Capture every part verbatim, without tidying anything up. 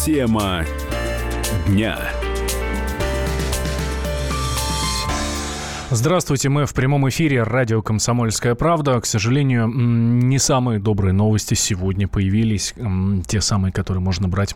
Тема дня. Здравствуйте, мы в прямом эфире радио «Комсомольская правда». К сожалению, не самые добрые новости сегодня появились, те самые, которые можно брать,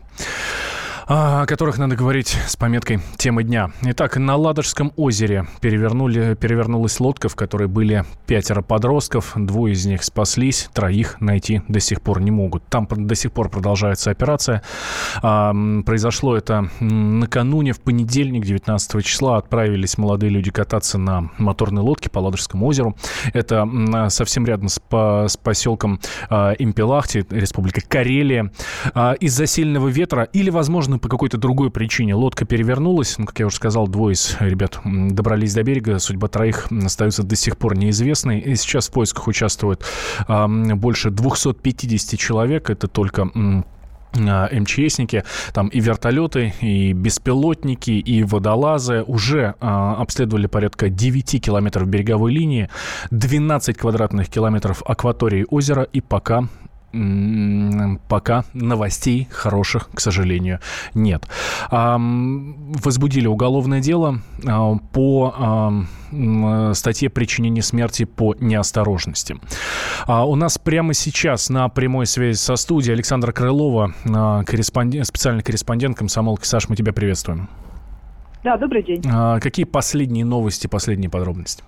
о которых надо говорить с пометкой «Тема дня». Итак, на Ладожском озере перевернули, перевернулась лодка, в которой были пятеро подростков. Двое из них спаслись, троих найти до сих пор не могут. Там до сих пор продолжается операция. А, произошло это накануне, в понедельник, девятнадцатого числа. Отправились молодые люди кататься на моторной лодке по Ладожскому озеру. Это совсем рядом с, по, с поселком а, Импелахти, Республика Карелия. А, из-за сильного ветра или, возможно, по какой-то другой причине лодка перевернулась. Ну, как я уже сказал, двое из ребят добрались до берега. Судьба троих остается до сих пор неизвестной. И сейчас в поисках участвует а, больше двести пятьдесят человек. Это только МЧСники, там и вертолеты, и беспилотники, и водолазы уже а, обследовали порядка девять километров береговой линии, двенадцать квадратных километров акватории озера, и пока... Пока новостей хороших, к сожалению, нет. Возбудили уголовное дело по статье «Причинение смерти по неосторожности». У нас прямо сейчас на прямой связи со студией Александра Крылова, корреспондент, специальный корреспондент «Комсомолки». Саш, мы тебя приветствуем. Да, добрый день. Какие последние новости, последние подробности?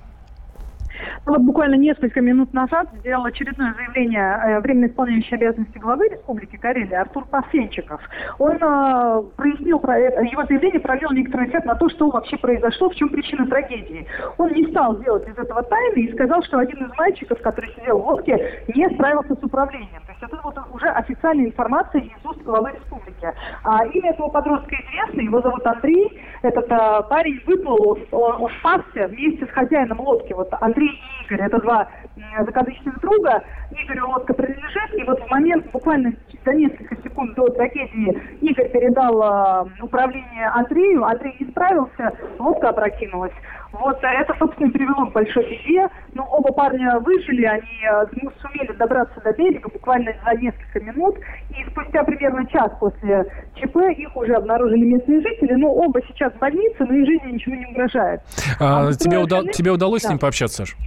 Вот буквально несколько минут назад сделал очередное заявление временно исполняющий обязанности главы Республики Карелия Артур Пасенчиков. Он э, прояснил, про это, его заявление провел некоторый ответ на то, что вообще произошло, в чем причина трагедии. Он не стал делать из этого тайны и сказал, что один из мальчиков, который сидел в лодке, не справился с управлением. То есть это вот уже официальная информация из уст главы республики. А имя этого подростка известно, его зовут Андрей. Этот а, парень выплыл, он, он спасся вместе с хозяином лодки. Вот Андрей и Игорь, это два закадычных друга. Игорю лодка принадлежит, и вот в момент, буквально за несколько секунд до трагедии, Игорь передал а, управление Андрею, Андрей не справился, лодка опрокинулась. Вот это, собственно, привело к большой беде. Но оба парня выжили, они ну, сумели добраться до берега буквально за несколько минут. И спустя примерно час после ЧП их уже обнаружили местные жители. Но оба сейчас в больнице, но их жизни ничего не угрожает. А, а тебе, уда- тебе удалось да. с ним пообщаться, Саш?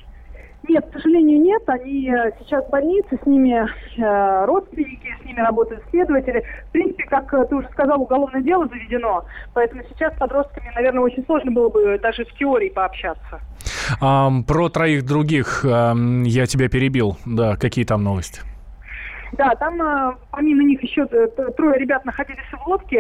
Нет, к сожалению, нет. Они сейчас в больнице, с ними э, родственники, с ними работают следователи. В принципе, как ты уже сказал, уголовное дело заведено. Поэтому сейчас с подростками, наверное, очень сложно было бы даже в теории пообщаться. А, про троих других а, я тебя перебил. Да, какие там новости? Да, там э, помимо них еще трое ребят находились в лодке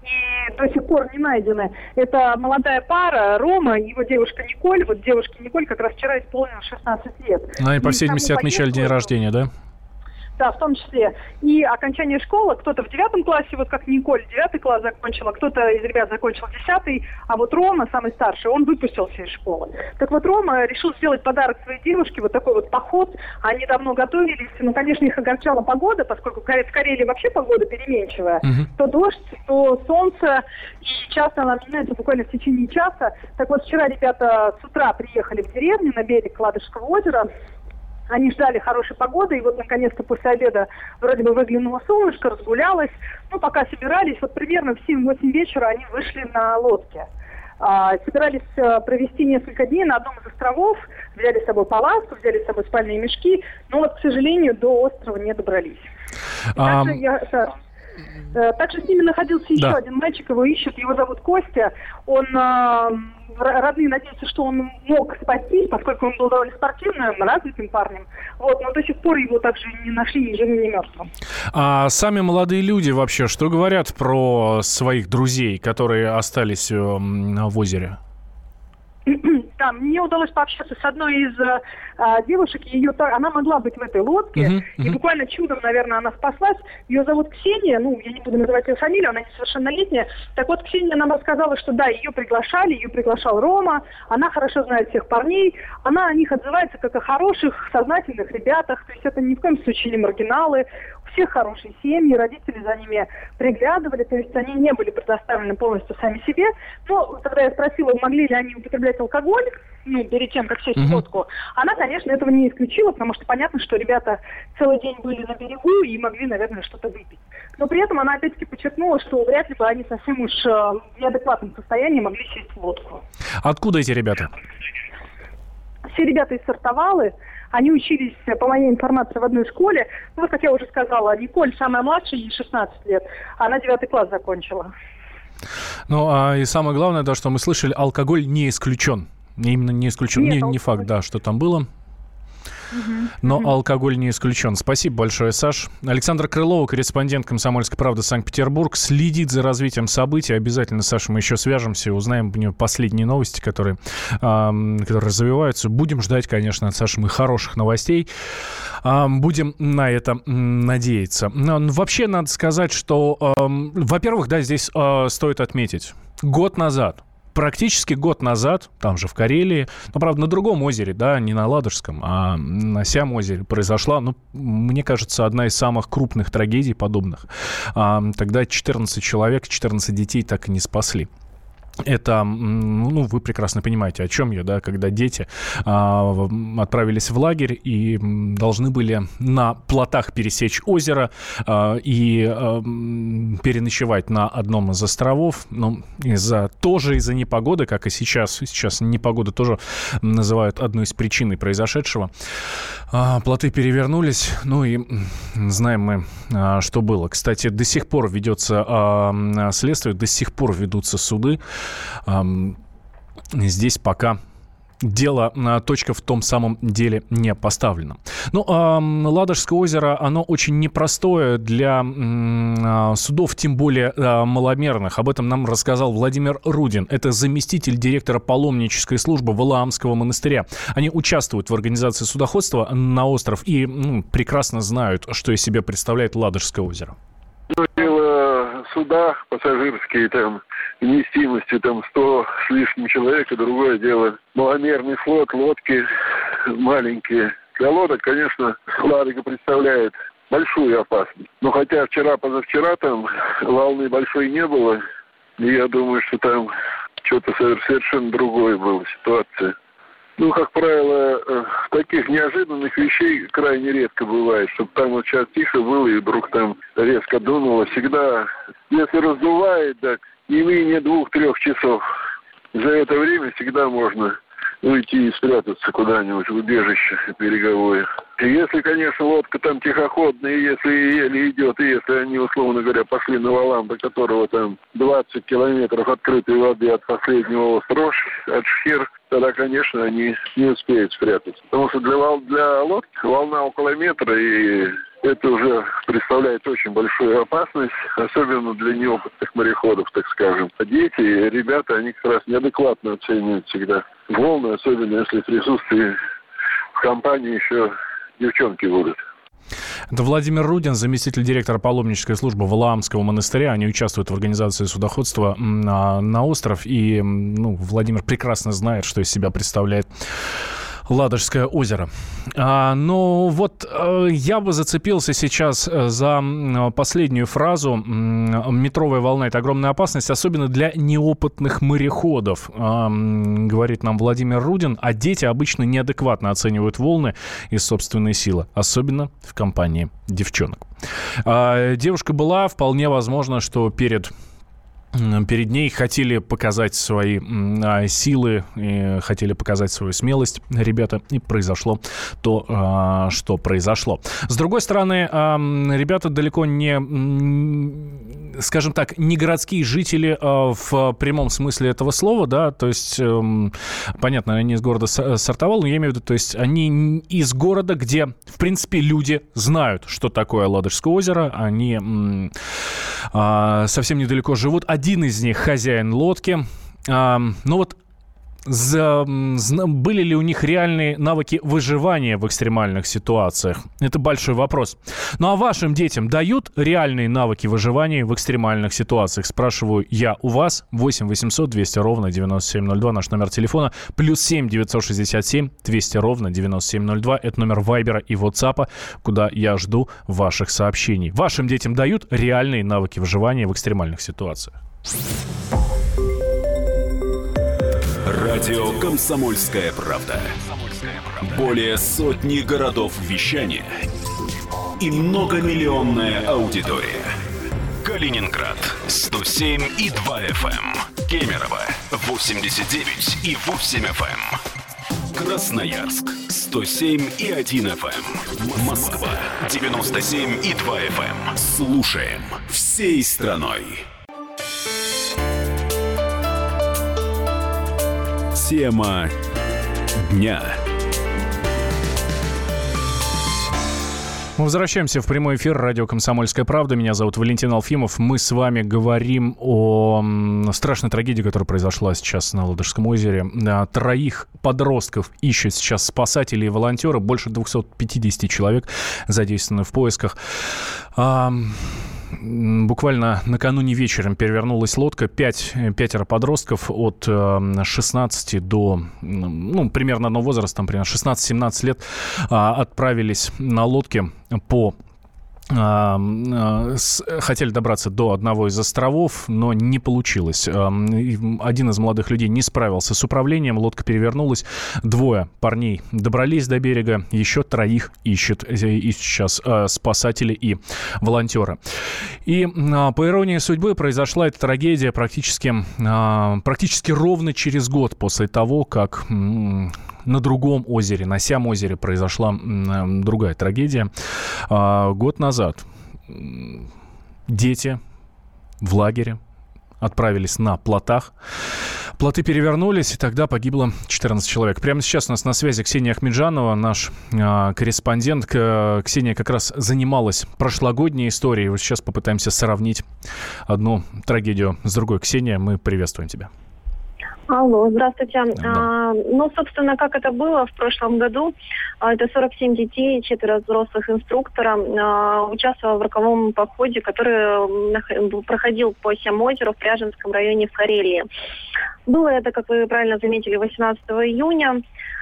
и до сих пор не найдены. Это молодая пара, Рома и его девушка Николь. Вот девушке Николь как раз вчера исполнилось шестнадцать лет. Ну, они, по всей видимости, отмечали день рождения, да? Да, в том числе. И окончание школы, кто-то в девятом классе, вот как Николь, девятый класс закончила, кто-то из ребят закончил десятый, а вот Рома, самый старший, он выпустился из школы. Так вот, Рома решил сделать подарок своей девушке, вот такой вот поход. Они давно готовились, ну, конечно, их огорчала погода, поскольку в Карелии вообще погода переменчивая. Uh-huh. То дождь, то солнце, и часто она меняется буквально в течение часа. Так вот, вчера ребята с утра приехали в деревню на берег Ладожского озера. Они ждали хорошей погоды, и вот наконец-то после обеда вроде бы выглянуло солнышко, разгулялось. Ну, пока собирались, вот примерно в семь-восемь вечера они вышли на лодке. А, собирались а, провести несколько дней на одном из островов, взяли с собой палатку, взяли с собой спальные мешки, но вот, к сожалению, до острова не добрались. А... Также я... Да, также с ними находился еще да. один мальчик, его ищут, его зовут Костя. Он, э, родные надеются, что он мог спастись, поскольку он был довольно спортивным, развитым парнем. Вот, но до сих пор его также не нашли ни живым, ни мертвым. А сами молодые люди вообще что говорят про своих друзей, которые остались э, в озере? Да, мне удалось пообщаться с одной из а, девушек, ее, она могла быть в этой лодке, uh-huh, uh-huh. и буквально чудом, наверное, она спаслась. Ее зовут Ксения, ну, я не буду называть ее фамилию, она несовершеннолетняя. Так вот, Ксения нам рассказала, что да, ее приглашали, ее приглашал Рома, она хорошо знает всех парней, она о них отзывается как о хороших, сознательных ребятах, то есть это ни в коем случае не маргиналы. всех хорошие семьи, родители за ними приглядывали, то есть они не были предоставлены полностью сами себе. Но когда я спросила, могли ли они употреблять алкоголь, ну, перед тем, как сесть в лодку, она, конечно, этого не исключила, потому что понятно, что ребята целый день были на берегу и могли, наверное, что-то выпить. Но при этом она опять-таки подчеркнула, что вряд ли бы они совсем уж э, в неадекватном состоянии могли сесть в лодку. Откуда эти ребята? Все ребята из Сартовалы, они учились, по моей информации, в одной школе. Ну, вот, как я уже сказала, Николь самая младшая, ей шестнадцать лет, она девятый класс закончила. Ну, а и самое главное, то, что мы слышали, алкоголь не исключен. Именно не исключен. Нет, не, не факт, да, что там было. Угу. Но угу. алкоголь не исключен. Спасибо большое, Саш. Александра Крылова, корреспондент «Комсомольской правды» Санкт-Петербург, следит за развитием событий. Обязательно, Саша, мы еще свяжемся и узнаем у нее последние новости, которые, э, которые развиваются. Будем ждать, конечно, от Саши мы хороших новостей. Э, будем на это надеяться. Но, вообще, надо сказать, что, э, во-первых, да, здесь э, стоит отметить. Год назад, Практически год назад, там же в Карелии, ну, правда, на другом озере, да, не на Ладожском, а на Сям-озере произошла, ну, мне кажется, одна из самых крупных трагедий подобных. А, тогда четырнадцать человек, четырнадцать детей так и не спасли. Это, ну, вы прекрасно понимаете, о чем я, да, когда дети а, отправились в лагерь и должны были на плотах пересечь озеро а, и а, переночевать на одном из островов, ну, из-за, тоже из-за непогоды, как и сейчас, сейчас непогоду тоже называют одной из причин произошедшего. А, плоты перевернулись, ну и знаем мы, а, что было. Кстати, до сих пор ведется а, следствие, до сих пор ведутся суды. Здесь пока дело, точка в том самом деле не поставлена. Ну, Ладожское озеро, оно очень непростое для судов, тем более маломерных. Об этом нам рассказал Владимир Рудин. Это заместитель директора паломнической службы Валаамского монастыря. Они участвуют в организации судоходства на остров и ну, прекрасно знают, что из себя представляет Ладожское озеро. Суда пассажирские, там, вместимостью там сто с лишним человек, и другое дело маломерный флот, лодки маленькие. Для лодок, конечно, Ладога представляет большую опасность. Но хотя вчера-позавчера там волны большой не было, и я думаю, что там что-то совершенно другое было ситуация. Ну, как правило, таких неожиданных вещей крайне редко бывает, чтобы там вот сейчас тихо было и вдруг там резко дунуло. Всегда, если раздувает, так не менее двух-трех часов. За это время всегда можно уйти и спрятаться куда-нибудь в убежище береговое. И если, конечно, лодка там тихоходная, и если еле идет, и если они, условно говоря, пошли на Валаам, до которого там двадцать километров открытой воды от последнего острова, от Шхер, тогда, конечно, они не успеют спрятаться. Потому что для, вол- для лодки волна около метра, и это уже представляет очень большую опасность, особенно для неопытных мореходов, так скажем. А дети, ребята, они как раз неадекватно оценивают всегда волны, особенно если в присутствии в компании еще девчонки будут. Это Владимир Рудин, заместитель директора паломнической службы Валаамского монастыря. Они участвуют в организации судоходства на, на остров. И ну, Владимир прекрасно знает, что из себя представляет Ладожское озеро. А, но вот а, я бы зацепился сейчас за последнюю фразу. Метровая волна – это огромная опасность, особенно для неопытных мореходов, а, говорит нам Владимир Рудин. А дети обычно неадекватно оценивают волны и собственные силы, особенно в компании девчонок. А, девушка была, вполне возможно, что перед... Перед ней хотели показать свои а, силы, и хотели показать свою смелость ребята, и произошло то, а, что произошло. С другой стороны, а, ребята далеко не, скажем так, не городские жители а, в прямом смысле этого слова, да, то есть, а, понятно, они из города Сартовал, но я имею в виду, то есть они из города, где, в принципе, люди знают, что такое Ладожское озеро, они а, совсем недалеко живут. Один из них хозяин лодки. А, ну вот За, были ли у них реальные навыки выживания в экстремальных ситуациях? Это большой вопрос. Ну а вашим детям дают реальные навыки выживания в экстремальных ситуациях? Спрашиваю я у вас. восемь восемьсот двести ровно девяносто семь ноль два. Наш номер телефона. Плюс семь девятьсот шестьдесят семь двести ровно девяносто семь ноль два. Это номер Вайбера и Ватсапа, куда я жду ваших сообщений. Вашим детям дают реальные навыки выживания в экстремальных ситуациях? Радио «Комсомольская правда». Более сотни городов вещания и многомиллионная аудитория. Калининград сто семь и два эф эм, Кемерово восемьдесят девять и восемь эф эм, Красноярск сто семь и один эф эм, Москва девяносто семь и два эф эм. Слушаем всей страной. Тема дня. Мы возвращаемся в прямой эфир радио «Комсомольская правда». Меня зовут Валентин Алфимов. Мы с вами говорим о страшной трагедии, которая произошла сейчас на Ладожском озере. Троих подростков ищут сейчас спасатели и волонтеры. Больше двести пятьдесят человек задействованы в поисках. Буквально накануне вечером перевернулась лодка. Пять, пятеро подростков от шестнадцати до, ну, примерно одного возраста, там, примерно шестнадцать-семнадцать лет, отправились на лодке по... хотели добраться до одного из островов, но не получилось. Один из молодых людей не справился с управлением, лодка перевернулась. Двое парней добрались до берега, еще троих ищут, ищут сейчас спасатели и волонтеры. И по иронии судьбы произошла эта трагедия практически, практически ровно через год после того, как на другом озере, на Сям-озере произошла другая трагедия. Год назад дети в лагере отправились на плотах. Плоты перевернулись, и тогда погибло четырнадцать человек. Прямо сейчас у нас на связи Ксения Ахмеджанова, наш э, корреспондент. Ксения как раз занималась прошлогодней историей. Вот сейчас попытаемся сравнить одну трагедию с другой. Ксения, мы приветствуем тебя. Алло, здравствуйте. Да. А, ну, собственно, как это было в прошлом году, это сорок семь детей, четверо взрослых инструктора а, участвовало в роковом походе, который проходил по Сям-озеру в Пряженском районе в Карелии. Было это, как вы правильно заметили, восемнадцатого июня.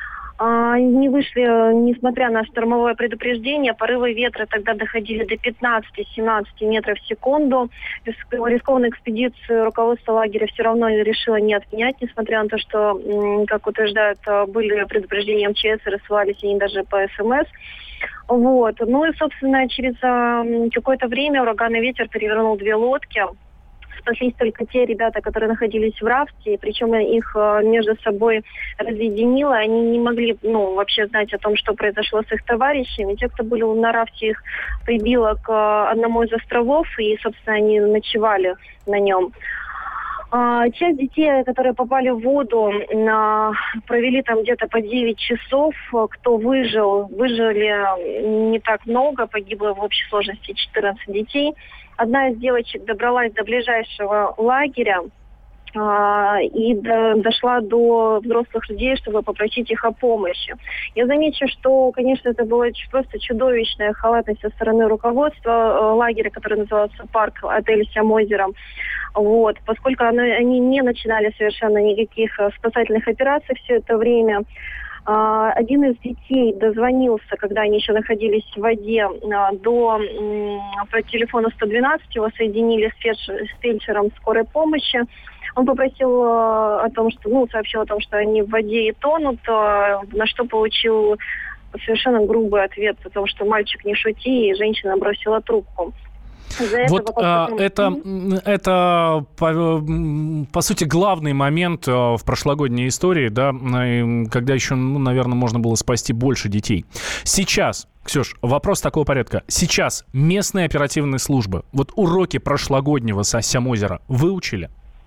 Не вышли, несмотря на штормовое предупреждение, порывы ветра тогда доходили до пятнадцать-семнадцать метров в секунду. Рискованную экспедицию руководство лагеря все равно решило не отменять, несмотря на то, что, как утверждают, были предупреждения эм че эс и рассылались они даже по эс эм эс. Вот. Ну и, собственно, через какое-то время ураганный ветер перевернул две лодки. Спаслись только те ребята, которые находились в рафте, причем их между собой разъединило. Они не могли, ну, вообще знать о том, что произошло с их товарищами. Те, кто были на рафте, их прибило к одному из островов, и, собственно, они ночевали на нем. Часть детей, которые попали в воду, провели там где-то по девять часов. Кто выжил, выжили не так много, погибло в общей сложности четырнадцать детей. Одна из девочек добралась до ближайшего лагеря а, и до, дошла до взрослых людей, чтобы попросить их о помощи. Я замечу, что, конечно, это была просто чудовищная халатность со стороны руководства лагеря, который назывался «Парк», отель «Сям-озеро». Вот, поскольку они, они не начинали совершенно никаких спасательных операций все это время. Uh, один из детей дозвонился, когда они еще находились в воде, uh, до um, по телефону сто двенадцать, его соединили с, фельдшер, с фельдшером скорой помощи. Он попросил uh, о том, что, ну, сообщил о том, что они в воде и тонут, uh, на что получил совершенно грубый ответ о том, что мальчик не шути, и женщина бросила трубку. Вот а, это, это по, по сути, главный момент в прошлогодней истории, да, когда еще, ну, наверное, можно было спасти больше детей. Сейчас, Ксюш, вопрос такого порядка. Сейчас местные оперативные службы, вот уроки прошлогоднего Сям-озера выучили?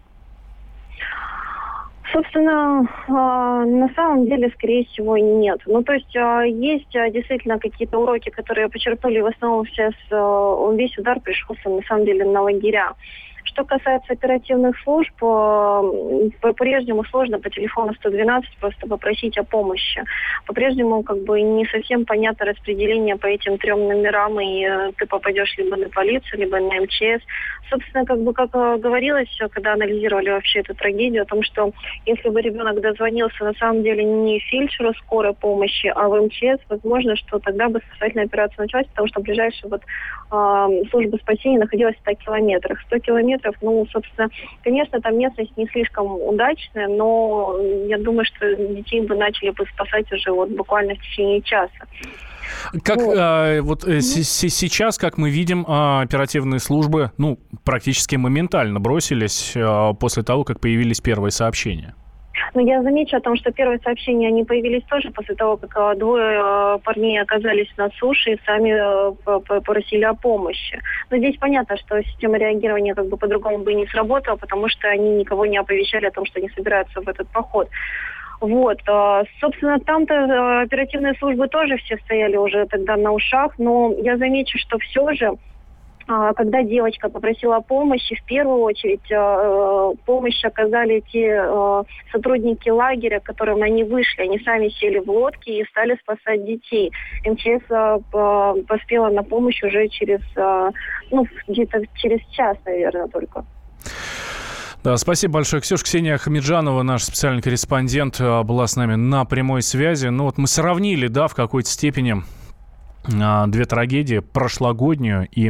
Собственно, на самом деле, скорее всего, нет. Ну, то есть, есть действительно какие-то уроки, которые почерпнули в основном сейчас, весь удар пришелся, на самом деле, на лагеря. что касается оперативных служб, по-прежнему сложно по телефону сто двенадцать просто попросить о помощи. По-прежнему как бы не совсем понятно распределение по этим трем номерам, и ты попадешь либо на полицию, либо на эм че эс. Собственно, как бы как говорилось, когда анализировали вообще эту трагедию, о том, что если бы ребенок дозвонился на самом деле не фельдшеру скорой помощи, а в эм че эс, возможно, что тогда бы спасательная операция началась, потому что ближайшая вот, э, служба спасения находилась в ста километрах. сто километров, ну, собственно, конечно, там местность не слишком удачная, но я думаю, что детей бы начали бы спасать уже вот буквально в течение часа. Как вот, э, вот э, с- с- сейчас, как мы видим, э, оперативные службы, ну, практически моментально бросились э, после того, как появились первые сообщения. Но я замечу о том, что первые сообщения, они появились тоже после того, как э, двое э, парней оказались на суше и сами э, попросили о помощи. Но здесь понятно, что система реагирования как бы по-другому бы не сработала, потому что они никого не оповещали о том, что они собираются в этот поход. Вот, собственно, там-то оперативные службы тоже все стояли уже тогда на ушах, но я замечу, что все же, когда девочка попросила о помощи, в первую очередь помощь оказали те сотрудники лагеря, к которым они вышли. Они сами сели в лодки и стали спасать детей. эм че эс поспела на помощь уже через, ну, где-то через час, наверное, только. Да, спасибо большое. Ксюша Ксения Хамиджанова, наш специальный корреспондент, была с нами на прямой связи. Ну вот мы сравнили, да, в какой-то степени две трагедии, прошлогоднюю и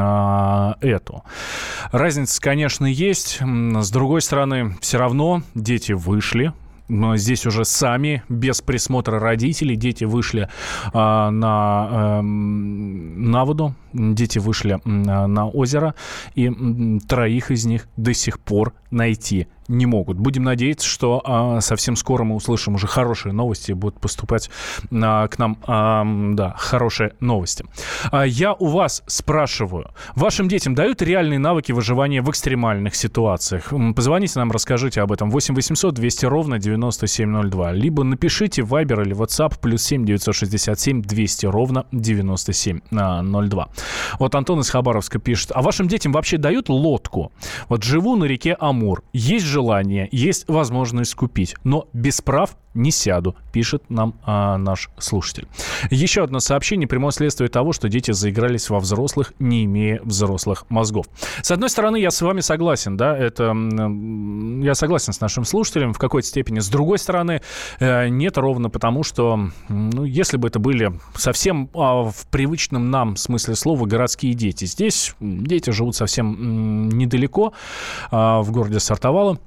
а, эту. Разница, конечно, есть. С другой стороны, все равно дети вышли. Но здесь уже сами, без присмотра родителей, дети вышли а, на, а, на воду, дети вышли а, на озеро, и м, троих из них до сих пор найти не могут. Будем надеяться, что а, совсем скоро мы услышим уже хорошие новости, будут поступать а, к нам, а, да, хорошие новости. А, я у вас спрашиваю, вашим детям дают реальные навыки выживания в экстремальных ситуациях? Позвоните нам, расскажите об этом. восемь восемьсот двести ровно девяносто семь ноль два. Либо напишите в Viber или WhatsApp плюс семь девятьсот шестьдесят семь двести ровно девяносто семь ноль два. Вот Антон из Хабаровска пишет. А вашим детям вообще дают лодку? Вот живу на реке Амур. Есть желание, есть возможность купить, но без прав не сяду, пишет нам а, наш слушатель. Еще одно сообщение, прямое следствие того, что дети заигрались во взрослых, не имея взрослых мозгов. С одной стороны, я с вами согласен, да, это я согласен с нашим слушателем в какой-то степени. С другой стороны, нет, ровно потому, что, ну, если бы это были совсем а, в привычном нам смысле слова городские дети, здесь дети живут совсем недалеко, а, в городе Сартовало.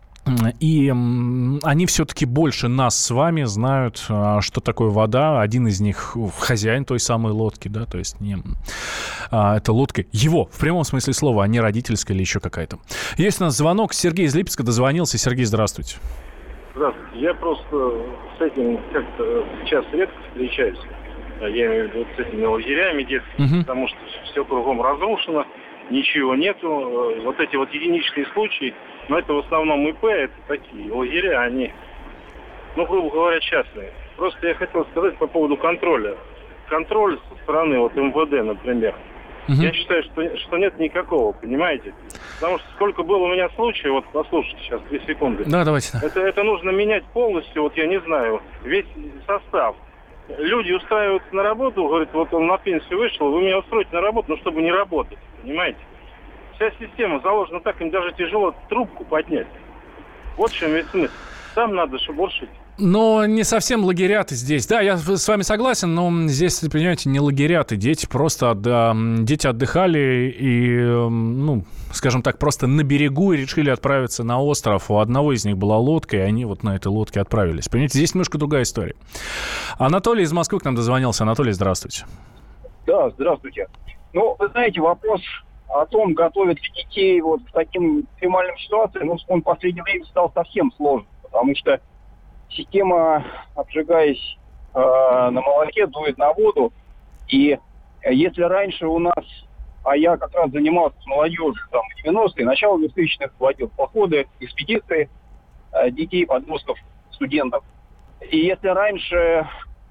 И они все-таки больше нас с вами знают, что такое вода. Один из них хозяин той самой лодки, да, то есть не, а, это лодка его, в прямом смысле слова, а не родительская или еще какая-то. Есть у нас звонок. Сергей из Липецка дозвонился. Сергей, здравствуйте. Здравствуйте. Я просто с этим как-то сейчас редко встречаюсь. Я имею в виду с этими лагерями детскими, угу. Потому что все кругом разрушено, ничего нету. Вот эти вот единичные случаи, но это в основном ИП, это такие лагеря, они, ну, грубо говоря, частные. Просто я хотел сказать по поводу контроля. Контроль со стороны вот эм вэ дэ, например. Угу. Я считаю, что, что нет никакого, понимаете? Потому что сколько было у меня случаев, вот послушайте сейчас, две секунды. Да, давайте. Это, это нужно менять полностью, вот я не знаю, весь состав. Люди устраиваются на работу, говорят, вот он на пенсию вышел, вы меня устроите на работу, но чтобы не работать, понимаете? Вся система заложена так, им даже тяжело трубку поднять. Вот в чем весь смысл. Там надо шебуршить. Но не совсем лагеря-то здесь. Да, я с вами согласен, но здесь, понимаете, не лагеря-то. Дети просто отда... дети отдыхали и, ну, скажем так, просто на берегу и решили отправиться на остров. У одного из них была лодка, и они вот на этой лодке отправились. Понимаете, здесь немножко другая история. Анатолий из Москвы к нам дозвонился. Анатолий, здравствуйте. Да, здравствуйте. Ну, вы знаете, вопрос о том, готовят ли детей вот к таким экстремальным ситуациям, ну, он в последнее время стал совсем сложным, потому что система, обжигаясь э, на молоке, дует на воду. И если раньше у нас, а я как раз занимался с молодежью там, в девяностые, начало двухтысячных, водил походы, экспедиции э, детей, подростков, студентов. И если раньше э,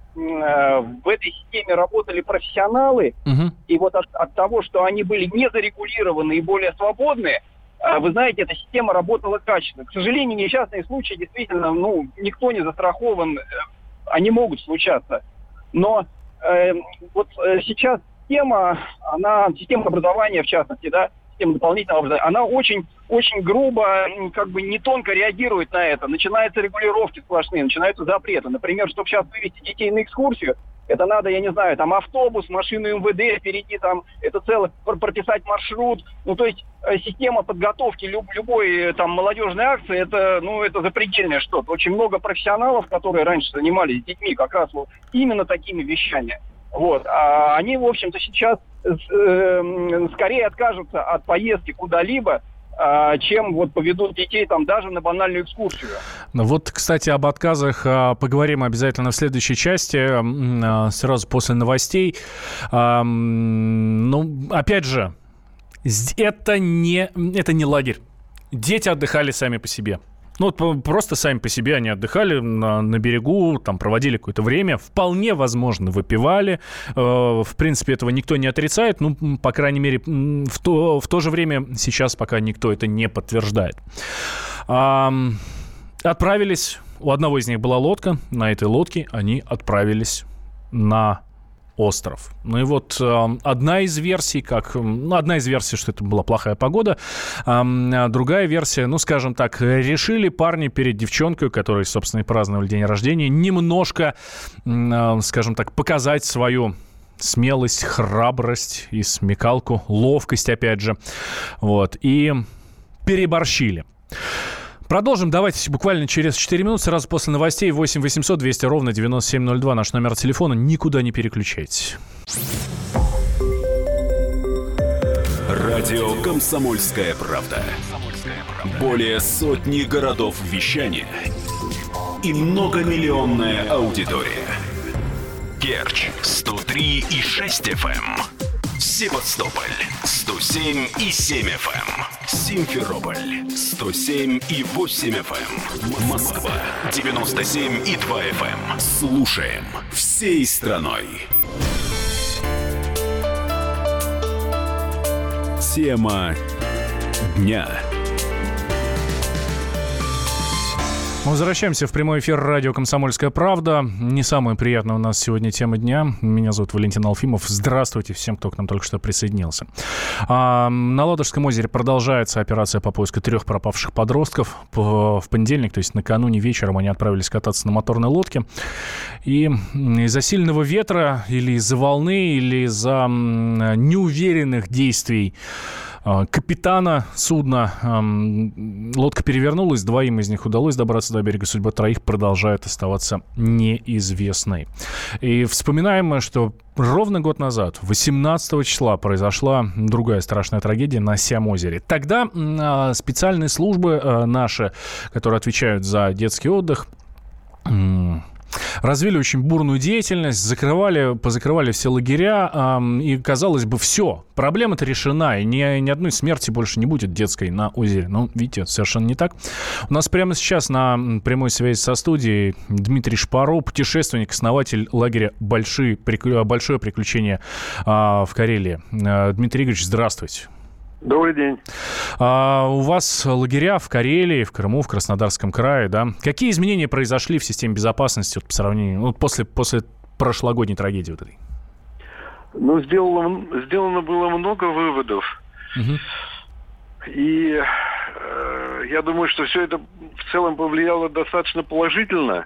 в этой системе работали профессионалы, угу. и вот от, от того, что они были не зарегулированы и более свободные, вы знаете, эта система работала качественно. К сожалению, несчастные случаи действительно, ну, никто не застрахован, они могут случаться. Но э, вот э, сейчас система, она, система образования, в частности, да, система дополнительного образования, она очень, очень грубо, как бы не тонко реагирует на это. Начинаются регулировки сплошные, начинаются запреты. Например, чтобы сейчас вывести детей на экскурсию, это надо, я не знаю, там автобус, машину эм вэ дэ, перейти там, это целое, прописать маршрут. Ну, то есть э, система подготовки люб, любой там молодежной акции, это, ну, это запредельное что-то. Очень много профессионалов, которые раньше занимались с детьми как раз вот именно такими вещами. Вот. А они, в общем-то, сейчас э, скорее откажутся от поездки куда-либо, чем вот поведут детей там даже на банальную экскурсию. Ну вот, кстати, об отказах поговорим обязательно в следующей части, сразу после новостей. Ну, опять же, это не, это не лагерь. Дети отдыхали сами по себе. Ну, вот просто сами по себе они отдыхали на, на берегу, там проводили какое-то время. Вполне возможно, выпивали. Э, в принципе, этого никто не отрицает. Ну, по крайней мере, в то, в то же время сейчас пока никто это не подтверждает. А, отправились, у одного из них была лодка. На этой лодке они отправились на остров. Ну и вот э, одна из версий, как... Ну, одна из версий, что это была плохая погода. Э, другая версия, ну, скажем так, решили парни перед девчонкой, которые, собственно, и праздновали день рождения, немножко, э, скажем так, показать свою смелость, храбрость и смекалку, ловкость, опять же. Вот. И переборщили. Продолжим. Давайте буквально через четыре минуты, сразу после новостей. восемь восемьсот двести ровно девяносто семь ноль два. Наш номер телефона. Никуда не переключайтесь. Радио «Комсомольская правда». Более сотни городов вещания и многомиллионная аудитория. Керчь сто три и шесть эф эм. Севастополь сто семь и семь эф эм. Симферополь сто семь и восемь эф эм. Москва девяносто семь и два эф эм. Слушаем всей страной. Тема дня. Мы возвращаемся в прямой эфир радио «Комсомольская правда». Не самая приятная у нас сегодня тема дня. Меня зовут Валентин Алфимов. Здравствуйте всем, кто к нам только что присоединился. А, на Ладожском озере продолжается операция по поиску трех пропавших подростков. В понедельник, то есть накануне вечером, они отправились кататься на моторной лодке. И из-за сильного ветра или из-за волны, или из-за неуверенных действий капитана судна лодка перевернулась, двоим из них удалось добраться до берега, судьба троих продолжает оставаться неизвестной. И вспоминаем, что ровно год назад, восемнадцатого числа, произошла другая страшная трагедия на Сям-озере. Тогда специальные службы наши, которые отвечают за детский отдых, развили очень бурную деятельность, закрывали, позакрывали все лагеря, э, и, казалось бы, все, проблема-то решена, и ни, ни одной смерти больше не будет детской на озере. Но, видите, совершенно не так. У нас прямо сейчас на прямой связи со студией Дмитрий Шпаро, путешественник, основатель лагеря «Большие, «Большое приключение» э, в Карелии. Э, Дмитрий Игоревич, здравствуйте. Добрый день. А, у вас лагеря в Карелии, в Крыму, в Краснодарском крае, да? Какие изменения произошли в системе безопасности вот, по сравнению, ну, после, после прошлогодней трагедии вот этой? Ну, сделано, сделано было много выводов. Угу. И э, я думаю, что все это в целом повлияло достаточно положительно.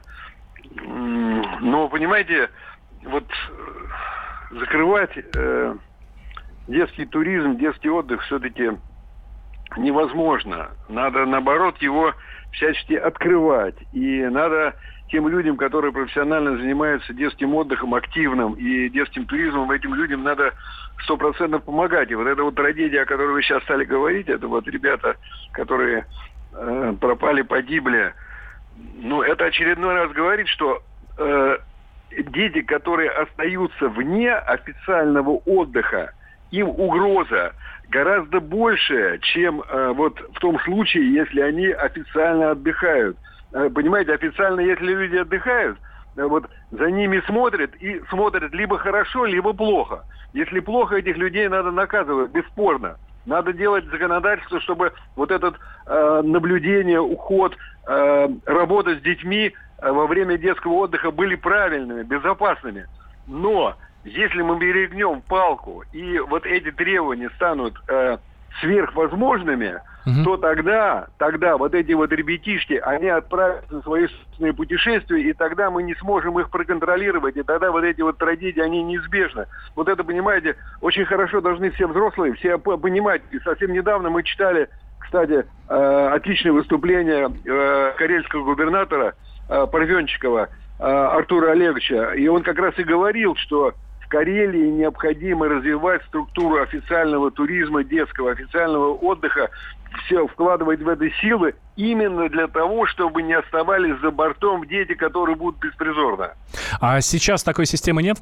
Но, понимаете, вот закрывать... Э, детский туризм, детский отдых все-таки невозможно. Надо, наоборот, его всячески открывать. И надо тем людям, которые профессионально занимаются детским отдыхом, активным и детским туризмом, этим людям надо сто процентов помогать. И вот эта вот трагедия, о которой вы сейчас стали говорить, это вот ребята, которые э, пропали, погибли. Ну, это очередной раз говорит, что э, дети, которые остаются вне официального отдыха, им угроза гораздо больше, чем э, вот в том случае, если они официально отдыхают. Э, понимаете, официально, если люди отдыхают, э, вот за ними смотрят, и смотрят либо хорошо, либо плохо. Если плохо, этих людей надо наказывать, бесспорно. Надо делать законодательство, чтобы вот это э, наблюдение, уход, э, работа с детьми э, во время детского отдыха были правильными, безопасными. Но если мы перегнем палку и вот эти требования станут э, сверхвозможными, угу. то тогда, тогда вот эти вот ребятишки, они отправятся на свои собственные путешествия, и тогда мы не сможем их проконтролировать, и тогда вот эти вот трагедии, они неизбежны. Вот это, понимаете, очень хорошо должны все взрослые, все понимать. И совсем недавно мы читали, кстати, э, отличное выступление э, карельского губернатора э, Парвенчикова э, Артура Олеговича, и он как раз и говорил, что в Карелии необходимо развивать структуру официального туризма, детского официального отдыха, все вкладывать в это силы именно для того, чтобы не оставались за бортом дети, которые будут беспризорны. А сейчас такой системы нет?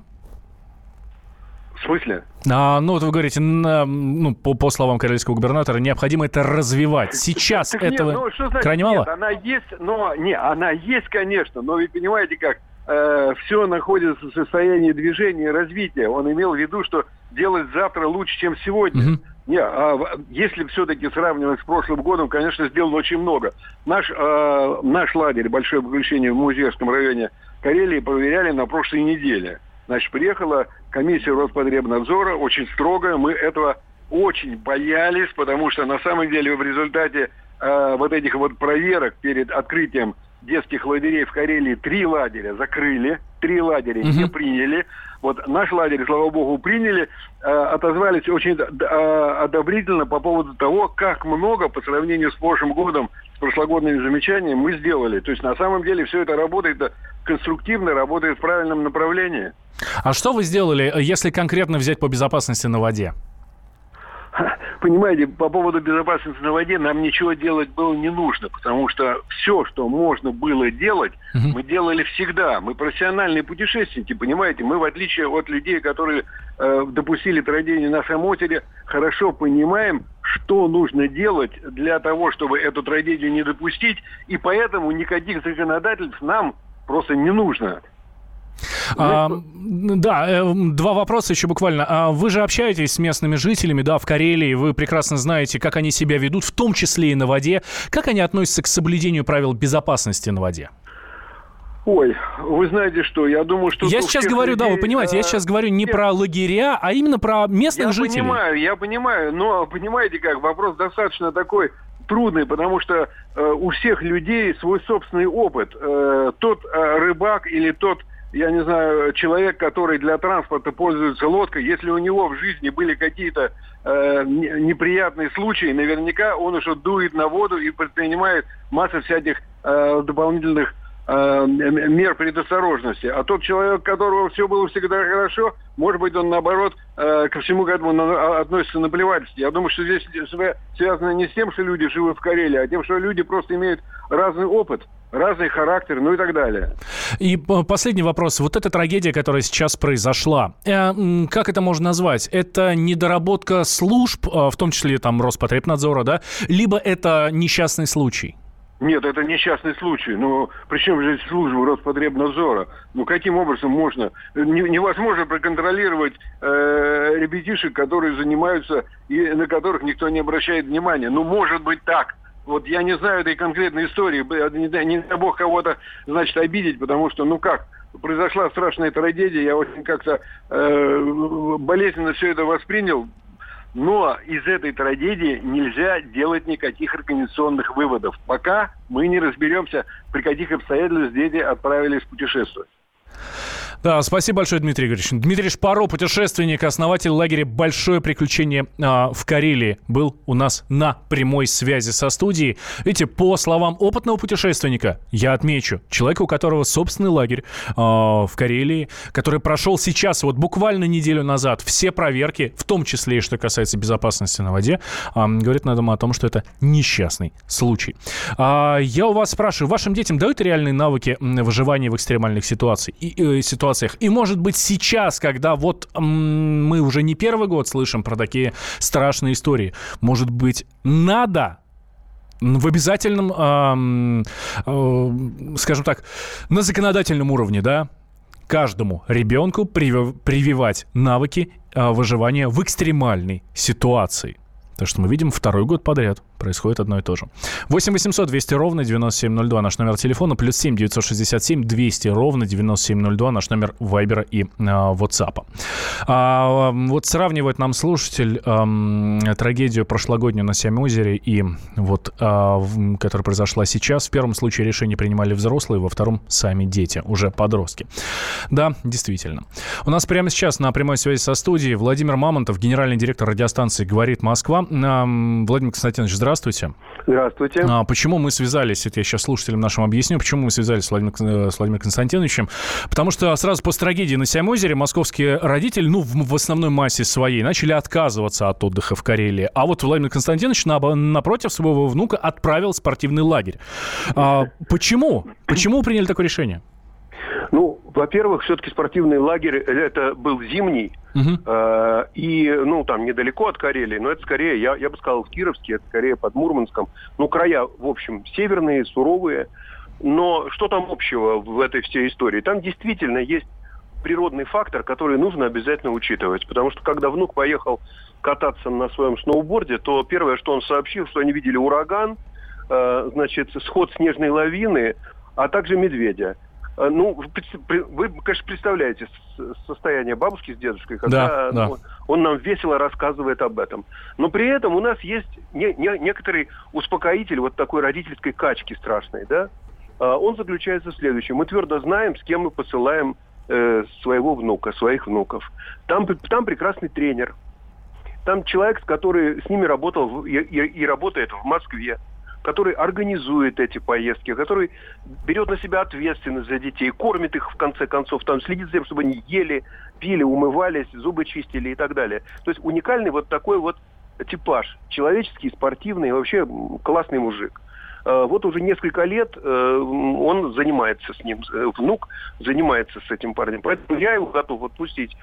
В смысле? А, ну, вот вы говорите, на, ну, по, по словам карельского губернатора, необходимо это развивать. Сейчас так этого нет, ну, что значит, крайне мало? Нет, она есть, но не, она есть, конечно, но вы понимаете, как э, все находится в состоянии движения и развития. Он имел в виду, что делать завтра лучше, чем сегодня. Угу. Не, а если все-таки сравнивать с прошлым годом, конечно, сделано очень много. Наш, э, наш лагерь, большое приключение в Музеевском районе Карелии, проверяли на прошлой неделе. Значит, приехала комиссия Роспотребнадзора, очень строгая. Мы этого очень боялись, потому что на самом деле в результате э, вот этих вот проверок перед открытием детских лагерей в Карелии три лагеря закрыли, три лагеря mm-hmm. не приняли. Вот наш лагерь, слава богу, приняли, э, отозвались очень э, одобрительно по поводу того, как много по сравнению с прошлым годом, с прошлогодними замечаниями мы сделали. То есть на самом деле все это работает конструктивно, работает в правильном направлении. А что вы сделали, если конкретно взять по безопасности на воде? Понимаете, по поводу безопасности на воде нам ничего делать было не нужно, потому что все, что можно было делать, uh-huh. мы делали всегда. Мы профессиональные путешественники, понимаете, мы, в отличие от людей, которые э, допустили трагедию на своем озере, хорошо понимаем, что нужно делать для того, чтобы эту трагедию не допустить, и поэтому никаких законодательств нам просто не нужно. А, да, два вопроса еще буквально. Вы же общаетесь с местными жителями, да, в Карелии. Вы прекрасно знаете, как они себя ведут, в том числе и на воде. Как они относятся к соблюдению правил безопасности на воде? Ой, вы знаете что, я думаю, что... Я сейчас говорю, людей, да, вы понимаете, я сейчас говорю не нет. про лагеря, а именно про местных я жителей. Я понимаю, я понимаю, но понимаете как, вопрос достаточно такой трудный, потому что э, у всех людей свой собственный опыт. Э, тот э, рыбак или тот... я не знаю, человек, который для транспорта пользуется лодкой, если у него в жизни были какие-то э, неприятные случаи, наверняка он уже дует на воду и предпринимает массу всяких э, дополнительных э, мер предосторожности. А тот человек, у которого все было всегда хорошо, может быть, он, наоборот, э, ко всему к этому на, относится наплевательски. Я думаю, что здесь связано не с тем, что люди живут в Карелии, а тем, что люди просто имеют разный опыт, разный характер, ну и так далее. И последний вопрос. Вот эта трагедия, которая сейчас произошла, э, как это можно назвать? Это недоработка служб, э, в том числе там Роспотребнадзора, да? Либо это несчастный случай? Нет, это несчастный случай. Ну, причем же службы Роспотребнадзора? Ну, каким образом можно? Невозможно проконтролировать э, ребятишек, которые занимаются и на которых никто не обращает внимания. Ну, может быть так. Вот я не знаю этой конкретной истории, не дай, не дай бог кого-то, значит, обидеть, потому что, ну как, произошла страшная трагедия, я очень как-то э, болезненно все это воспринял, но из этой трагедии нельзя делать никаких организационных выводов, пока мы не разберемся, при каких обстоятельствах дети отправились путешествовать. Да, спасибо большое, Дмитрий Игоревич. Дмитрий Шпаро, путешественник, основатель лагеря «Большое приключение» а, в Карелии, был у нас на прямой связи со студией. Видите, по словам опытного путешественника, я отмечу, человека, у которого собственный лагерь а, в Карелии, который прошел сейчас, вот буквально неделю назад, все проверки, в том числе и что касается безопасности на воде, а, говорит нам о том, что это несчастный случай. А, я у вас спрашиваю, вашим детям дают реальные навыки выживания в экстремальных ситуациях? И, э, ситуациях? И, может быть, сейчас, когда вот м- мы уже не первый год слышим про такие страшные истории, может быть, надо в обязательном, э, э, скажем так, на законодательном уровне, да, каждому ребенку прививать навыки э, выживания в экстремальной ситуации. Так что мы видим, второй год подряд происходит одно и то же. восемь восемьсот двести ровно девяносто семь ноль два наш номер телефона, плюс семь девятьсот шестьдесят семь двести ровно девяносто семь ноль два наш номер Вайбера и э, WhatsApp. А, вот сравнивает нам слушатель э, трагедию прошлогоднюю на Сямозере и вот, э, которая произошла сейчас. В первом случае решение принимали взрослые, во втором сами дети, уже подростки. Да, действительно. У нас прямо сейчас на прямой связи со студией Владимир Мамонтов, генеральный директор радиостанции «Говорит Москва». Владимир Константинович, здравствуйте. Здравствуйте. А, почему мы связались, это я сейчас слушателям нашим объясню, почему мы связались с Владимиром, с Владимиром Константиновичем. Потому что сразу после трагедии на Сямозере московские родители, ну, в, в основной массе своей, начали отказываться от отдыха в Карелии. А вот Владимир Константинович, на, напротив, своего внука отправил в спортивный лагерь. А, почему? Почему приняли такое решение? Ну, во-первых, все-таки спортивный лагерь, это был зимний, uh-huh. э, и, ну, там, недалеко от Карелии, но это скорее, я, я бы сказал, в Кировске, это скорее под Мурманском. Ну, края, в общем, северные, суровые. Но что там общего в этой всей истории? Там действительно есть природный фактор, который нужно обязательно учитывать. Потому что, когда внук поехал кататься на своем сноуборде, то первое, что он сообщил, что они видели ураган, э, значит, сход снежной лавины, а также медведя. Ну, вы, конечно, представляете состояние бабушки с дедушкой, когда да, ну, да. он нам весело рассказывает об этом. Но при этом у нас есть не, не, некоторый успокоитель вот такой родительской качки страшной, да? Он заключается в следующем. Мы твердо знаем, с кем мы посылаем э, своего внука, своих внуков. Там, там прекрасный тренер. Там человек, который с ними работал и, и, и работает в Москве, который организует эти поездки, который берет на себя ответственность за детей, кормит их, в конце концов, там, следит за тем, чтобы они ели, пили, умывались, зубы чистили и так далее. То есть уникальный вот такой вот типаж. Человеческий, спортивный, вообще классный мужик. Вот уже несколько лет он занимается с ним, внук занимается с этим парнем. Поэтому я его готов отпустить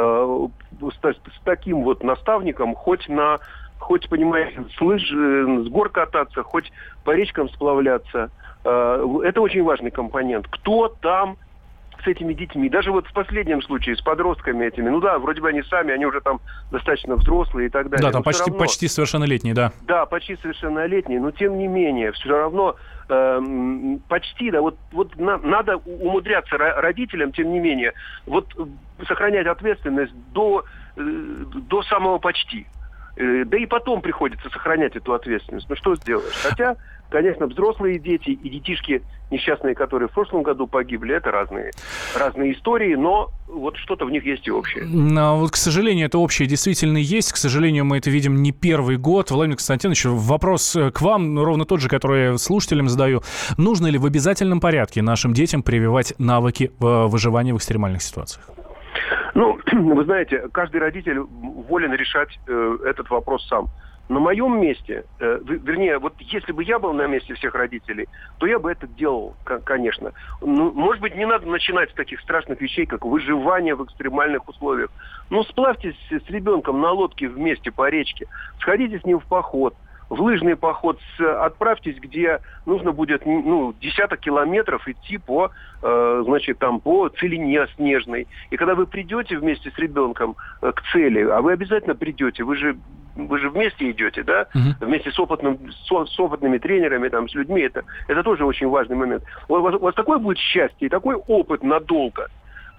с таким вот наставником хоть на... Хоть, понимаете, с лыж, с гор кататься, хоть по речкам сплавляться. Это очень важный компонент. Кто там с этими детьми? Даже вот в последнем случае с подростками этими. Ну да, вроде бы они сами, они уже там достаточно взрослые и так далее. Да, там почти, почти совершеннолетние, да. Да, почти совершеннолетние, но тем не менее, все равно э, почти, да, вот, вот на, надо умудряться родителям, тем не менее, вот сохранять ответственность до, э, до самого почти. Да и потом приходится сохранять эту ответственность. Ну что сделаешь? Хотя, конечно, взрослые дети и детишки несчастные, которые в прошлом году погибли, это разные, разные истории, но вот что-то в них есть и общее. Но вот, к сожалению, это общее действительно есть. К сожалению, мы это видим не первый год. Владимир Константинович, вопрос к вам ровно тот же, который я слушателям задаю. Нужно ли в обязательном порядке нашим детям прививать навыки выживания в экстремальных ситуациях? Ну, вы знаете, каждый родитель волен решать э, этот вопрос сам. На моем месте, э, вернее, вот если бы я был на месте всех родителей, то я бы это делал, конечно. Ну, может быть, не надо начинать с таких страшных вещей, как выживание в экстремальных условиях. Ну, сплавьтесь с ребенком на лодке вместе по речке, сходите с ним в поход. В лыжный поход отправьтесь, где нужно будет ну, десяток километров идти по, э, значит, там, по целине снежной. И когда вы придете вместе с ребенком э, к цели, а вы обязательно придете, вы же, вы же вместе идете, да, uh-huh. вместе с, опытным, с, с опытными тренерами, там, с людьми, это, это тоже очень важный момент. У вас, у вас такое будет счастье и такой опыт надолго.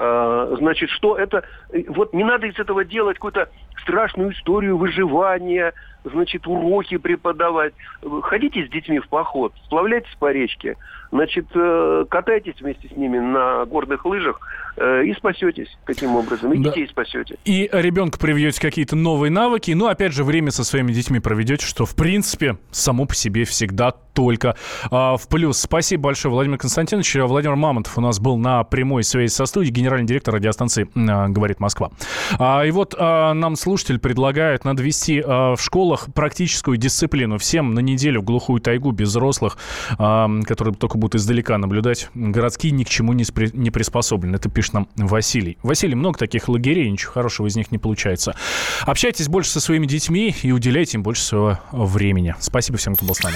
Значит, что это... Вот не надо из этого делать какую-то страшную историю выживания, значит, уроки преподавать. Ходите с детьми в поход, сплавляйтесь по речке, значит, катайтесь вместе с ними на горных лыжах и спасетесь таким образом, и да. детей спасете. И ребенку привьете какие-то новые навыки, ну, опять же, время со своими детьми проведете, что, в принципе, само по себе всегда только а, в плюс. Спасибо большое, Владимир Константинович. Владимир Мамонтов у нас был на прямой связи со студией, генеральный директор радиостанции а, «Говорит Москва». А, и вот а, нам слушатель предлагает, надо ввести а, в школах практическую дисциплину. Всем на неделю в глухую тайгу без взрослых, а, которые только будут издалека наблюдать. Городские ни к чему не, спри- не приспособлены. Это пишет нам Василий. Василий, много таких лагерей, ничего хорошего из них не получается. Общайтесь больше со своими детьми и уделяйте им больше своего времени. Спасибо всем, кто был с нами.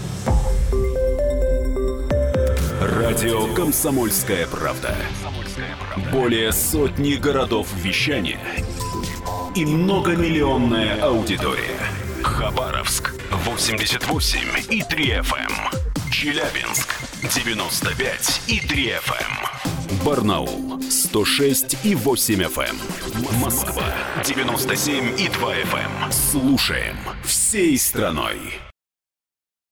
Радио «Комсомольская правда». Более сотни городов вещания и многомиллионная аудитория. Хабаровск восемьдесят восемь и три эф эм, Челябинск девяносто пять и три эф эм, Барнаул сто шесть и восемь эф эм, Москва девяносто семь и два эф эм. Слушаем всей страной.